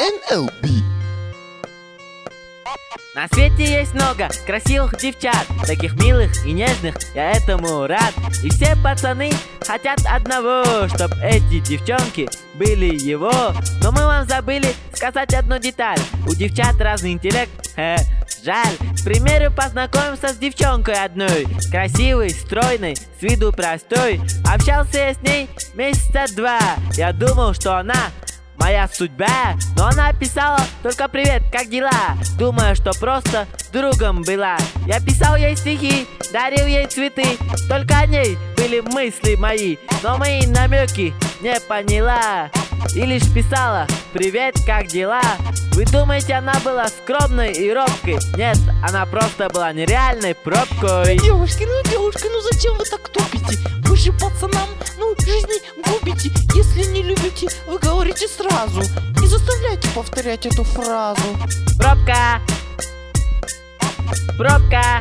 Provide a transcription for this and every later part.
NLB. На свете есть много красивых девчат, таких милых и нежных, я этому рад. И все пацаны хотят одного, чтоб эти девчонки были его. Но мы вам забыли сказать одну деталь: у девчат разный интеллект, жаль. К примеру, познакомился с девчонкой одной, красивой, стройной, с виду простой. Общался я с ней месяца 2, я думал, что она моя судьба, но она писала только «Привет, как дела?», думая, что просто другом была. Я писал ей стихи, дарил ей цветы, только о ней были мысли мои, но мои намеки не поняла и лишь писала «Привет, как дела?». Вы думаете, она была скромной и робкой? Нет, она просто была нереальной пробкой. Девушки, ну зачем вы так тупите? Вы же пацанам, жизни губите. Если не любите, вы говорите сразу. Не заставляйте повторять эту фразу. Пробка! Пробка!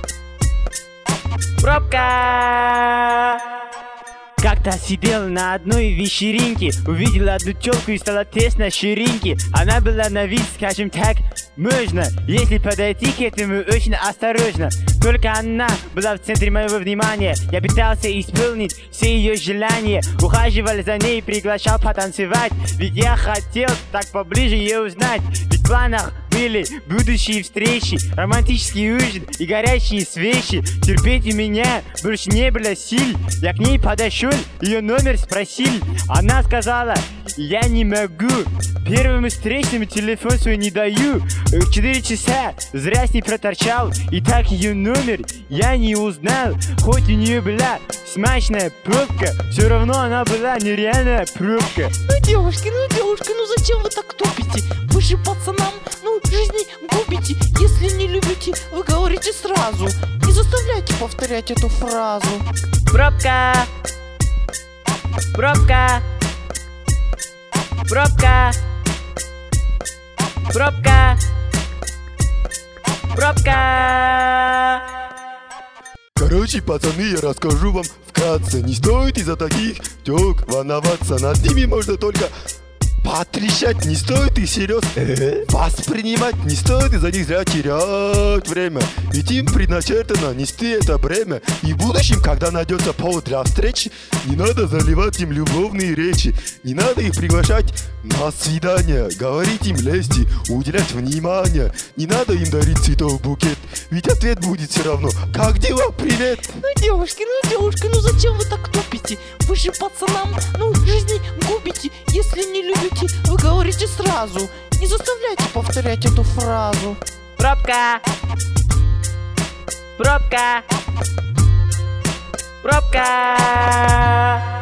Пробка! Как-то сидел на одной вечеринке, увидел одну тёлку и стало тесно ширинки. Она была на вид, скажем так, можно, если подойти к этому очень осторожно. Только она была в центре моего внимания. Я пытался исполнить все ее желания, ухаживал за ней, приглашал потанцевать, ведь я хотел так поближе ее узнать. Ведь в планах были будущие встречи, романтический ужин и горячие свечи. Терпеть у меня больше не было сил. Я к ней подошел, ее номер спросил. Она сказала: я не могу, первому встречному телефон свой не даю. 4 часа зря с ней проторчал, и так ее номер я не узнал. Хоть у нее была смачная пробка, все равно она была нереальная пробка. Девушки, зачем вы так тупите? Вы же пацанам, жизни губите. Если не любите, вы говорите сразу. Не заставляйте повторять эту фразу. Пробка! Пробка! Пробка! Пробка! Пробка! Короче, пацаны, я расскажу вам вкратце. Не стоит из-за таких тёлок волноваться. Над ними можно только потрещать, не стоит их всерьез воспринимать, не стоит из-за них зря терять время. Ведь им предначертано нести это бремя. И в будущем, когда найдется повод для встречи, не надо заливать им любовные речи, не надо их приглашать на свидание, говорить им лести, уделять внимание. Не надо им дарить цветов букет, ведь ответ будет все равно: как дела, привет. Девушки, зачем вы так тупите? Вы же пацанам, жизни губите. Если не любите, вы говорите сразу. Не заставляйте повторять эту фразу. Пробка! Пробка! Пробка!